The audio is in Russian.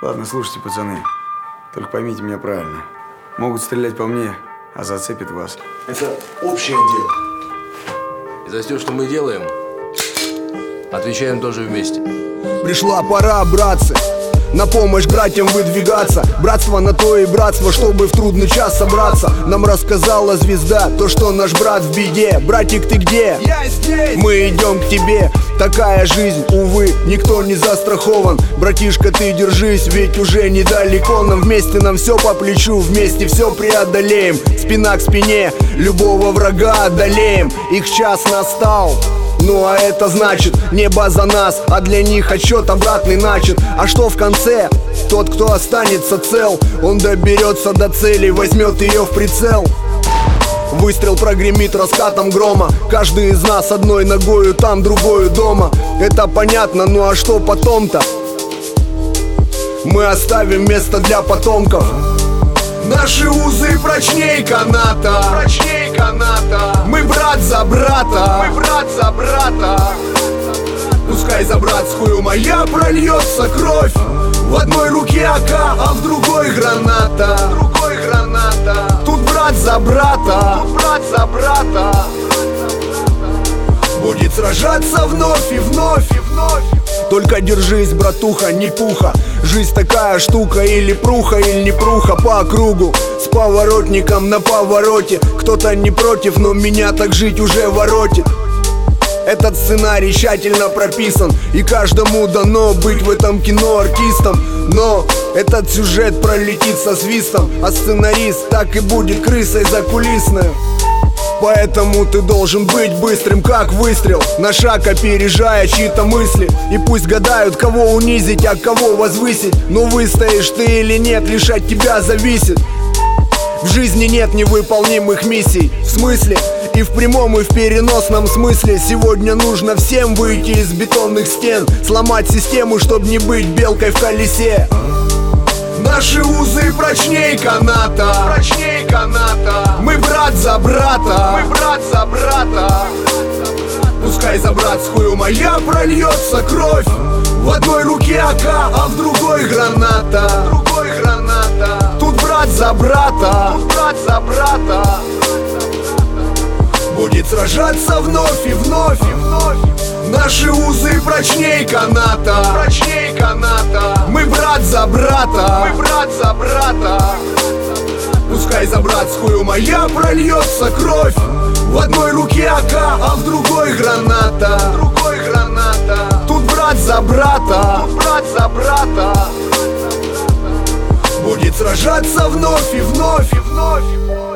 Ладно, слушайте, пацаны. Только поймите меня правильно. Могут стрелять по мне, а зацепит вас. Это общее дело. И за все, что мы делаем, отвечаем тоже вместе. Пришла пора, братцы, на помощь братьям выдвигаться. Братство на то и братство, чтобы в трудный час собраться. Нам рассказала звезда то, что наш брат в беде. Братик, ты где? Я здесь! Мы идем к тебе. Такая жизнь, увы, никто не застрахован. Братишка, ты держись, ведь уже недалеко. Нам вместе, нам все по плечу, вместе все преодолеем. Спина к спине, любого врага одолеем. Их час настал. Ну а это значит, небо за нас, а для них отсчет обратный начат. А что в конце? Тот, кто останется цел, он доберется до цели, возьмет ее в прицел. Выстрел прогремит раскатом грома. Каждый из нас одной ногою там, другою дома. Это понятно, ну а что потом-то? Мы оставим место для потомков. Наши узы прочней каната, Прочней каната. мы брат за брата. Мы брат за брата. Пускай за братскую моя прольется кровь. В одной руке АК, а в другой граната. Другой граната. Тут брат за брата Брат за брата. будет сражаться вновь и вновь. И вновь. Только держись, братуха, не пуха. Жизнь такая штука, или пруха, или не пруха. По кругу, с поворотником на повороте. Кто-то не против, но меня так жить уже воротит. Этот сценарий тщательно прописан, и каждому дано быть в этом кино артистом. Но этот сюжет пролетит со свистом, а сценарист так и будет крысой закулисной. Поэтому ты должен быть быстрым, как выстрел, на шаг опережая чьи-то мысли. И пусть гадают, кого унизить, а кого возвысить. Но выстоишь ты или нет, лишь от тебя зависит. В жизни нет невыполнимых миссий. В смысле? И в прямом, и в переносном смысле. Сегодня нужно всем выйти из бетонных стен, сломать систему, чтобы не быть белкой в колесе. Наши узы прочней каната, Прочней каната. мы брат за брата. Мы брат за брата. Пускай за братскую моя прольется кровь. В одной руке АК, а в другой граната. Другой граната. Тут брат за брата Брат за брата. будет сражаться вновь и вновь. И вновь. Наши узы прочней каната, Прочней каната. мы брат за брата. Мы брат за брата. Пускай за братскую моя прольется кровь. В одной руке АК, а в другой граната. Другой граната. Тут брат за брата Брат за брата. будет сражаться вновь и вновь. И вновь.